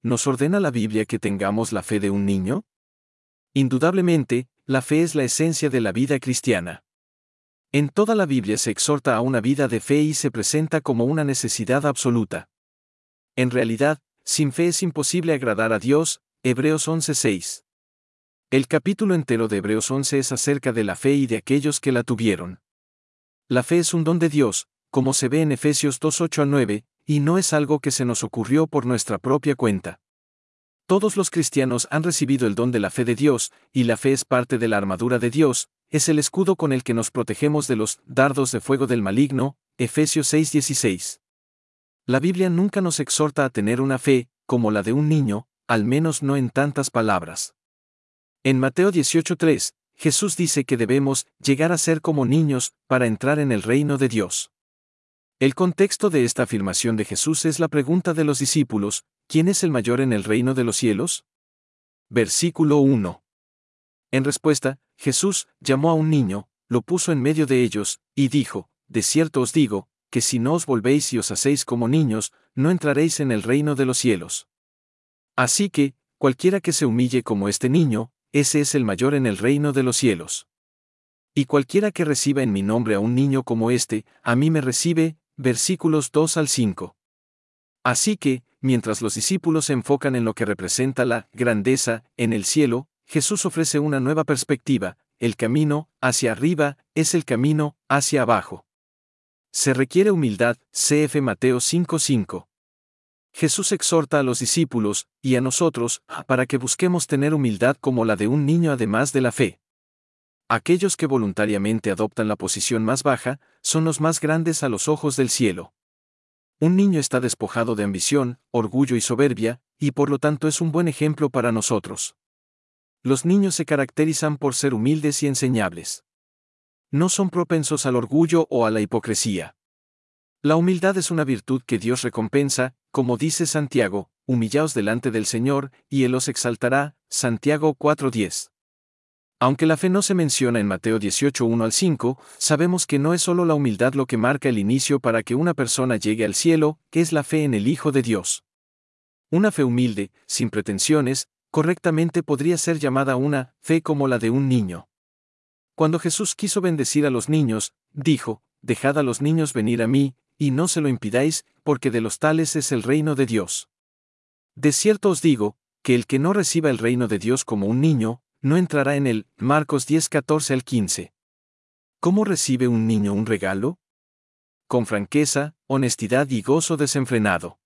¿nos ordena la Biblia que tengamos la fe de un niño? Indudablemente, la fe es la esencia de la vida cristiana. En toda la Biblia se exhorta a una vida de fe y se presenta como una necesidad absoluta. En realidad, sin fe es imposible agradar a Dios, Hebreos 11:6. El capítulo entero de Hebreos 11 es acerca de la fe y de aquellos que la tuvieron. La fe es un don de Dios, como se ve en Efesios 2:8-9, y no es algo que se nos ocurrió por nuestra propia cuenta. Todos los cristianos han recibido el don de la fe de Dios, y la fe es parte de la armadura de Dios, es el escudo con el que nos protegemos de los dardos de fuego del maligno, Efesios 6:16. La Biblia nunca nos exhorta a tener una fe, como la de un niño, al menos no en tantas palabras. En Mateo 18:3, Jesús dice que debemos llegar a ser como niños para entrar en el reino de Dios. El contexto de esta afirmación de Jesús es la pregunta de los discípulos: ¿quién es el mayor en el reino de los cielos? Versículo 1. En respuesta, Jesús llamó a un niño, lo puso en medio de ellos, y dijo: de cierto os digo, que si no os volvéis y os hacéis como niños, no entraréis en el reino de los cielos. Así que, cualquiera que se humille como este niño, ese es el mayor en el reino de los cielos. Y cualquiera que reciba en mi nombre a un niño como este, a mí me recibe, versículos 2-5. Así que, mientras los discípulos se enfocan en lo que representa la grandeza en el cielo, Jesús ofrece una nueva perspectiva: el camino hacia arriba es el camino hacia abajo. Se requiere humildad, cf. Mateo 5:5. Jesús exhorta a los discípulos, y a nosotros, para que busquemos tener humildad como la de un niño además de la fe. Aquellos que voluntariamente adoptan la posición más baja, son los más grandes a los ojos del cielo. Un niño está despojado de ambición, orgullo y soberbia, y por lo tanto es un buen ejemplo para nosotros. Los niños se caracterizan por ser humildes y enseñables. No son propensos al orgullo o a la hipocresía. La humildad es una virtud que Dios recompensa, como dice Santiago: humillaos delante del Señor, y Él os exaltará, Santiago 4:10. Aunque la fe no se menciona en Mateo 18:1-5, sabemos que no es solo la humildad lo que marca el inicio para que una persona llegue al cielo, que es la fe en el Hijo de Dios. Una fe humilde, sin pretensiones, correctamente podría ser llamada una fe como la de un niño. Cuando Jesús quiso bendecir a los niños, dijo: dejad a los niños venir a mí, y no se lo impidáis, porque de los tales es el reino de Dios. De cierto os digo, que el que no reciba el reino de Dios como un niño, no entrará en él. Marcos 10:14-15. ¿Cómo recibe un niño un regalo? Con franqueza, honestidad y gozo desenfrenado.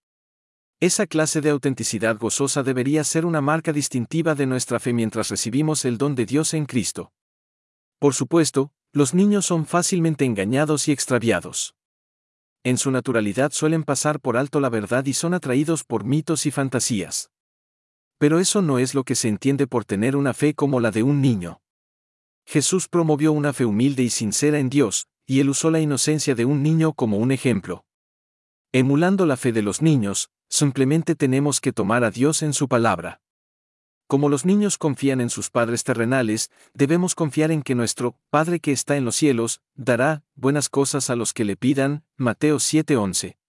Esa clase de autenticidad gozosa debería ser una marca distintiva de nuestra fe mientras recibimos el don de Dios en Cristo. Por supuesto, los niños son fácilmente engañados y extraviados. En su naturalidad suelen pasar por alto la verdad y son atraídos por mitos y fantasías. Pero eso no es lo que se entiende por tener una fe como la de un niño. Jesús promovió una fe humilde y sincera en Dios, y Él usó la inocencia de un niño como un ejemplo. Emulando la fe de los niños, simplemente tenemos que tomar a Dios en su palabra. Como los niños confían en sus padres terrenales, debemos confiar en que nuestro Padre que está en los cielos dará buenas cosas a los que le pidan, Mateo 7:11.